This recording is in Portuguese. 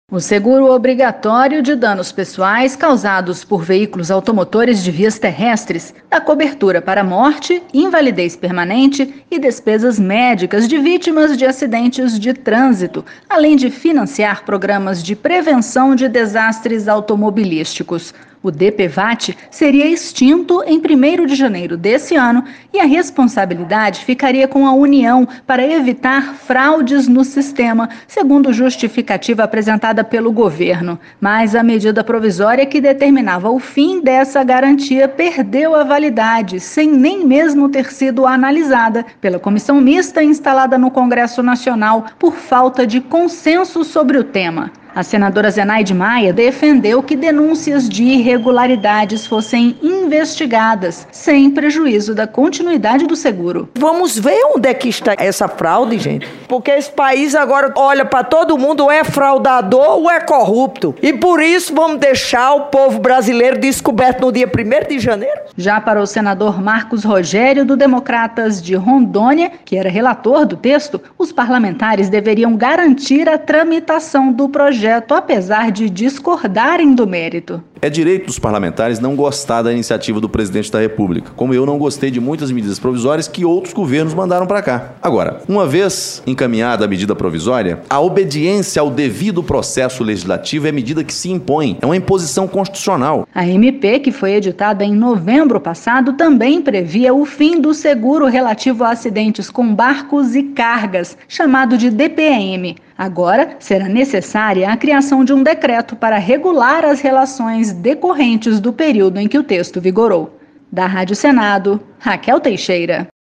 O seguro obrigatório de danos pessoais causados por veículos automotores de vias terrestres dá cobertura para morte, invalidez permanente e despesas médicas de vítimas de acidentes de trânsito, além de financiar programas de prevenção de desastres automobilísticos. O DPVAT seria extinto em 1º de janeiro desse ano e a responsabilidade ficaria com a União para evitar fraudes no sistema, segundo justificativa apresentada pelo governo. Mas a medida provisória que determinava o fim dessa garantia perdeu a validade, sem nem mesmo ter sido analisada pela comissão mista instalada no Congresso Nacional por falta de consenso sobre o tema. A senadora Zenaide Maia defendeu que denúncias de irregularidades fossem investigadas, sem prejuízo da continuidade do seguro. Vamos ver onde é que está essa fraude, gente. Porque esse país agora olha para todo mundo, ou é fraudador ou é corrupto. E por isso vamos deixar o povo brasileiro descoberto no dia 1º de janeiro. Já para o senador Marcos Rogério, do Democratas de Rondônia, que era relator do texto, os parlamentares deveriam garantir a tramitação do projeto, apesar de discordarem do mérito. É direito dos parlamentares não gostar da iniciativa do presidente da República, como eu não gostei de muitas medidas provisórias que outros governos mandaram para cá. Agora, uma vez encaminhada a medida provisória, a obediência ao devido processo legislativo é medida que se impõe, é uma imposição constitucional. A MP, que foi editada em novembro passado, também previa o fim do seguro relativo a acidentes com barcos e cargas, chamado de DPM. Agora, será necessária a criação de um decreto para regular as relações decorrentes do período em que o texto vigorou. Da Rádio Senado, Raquel Teixeira.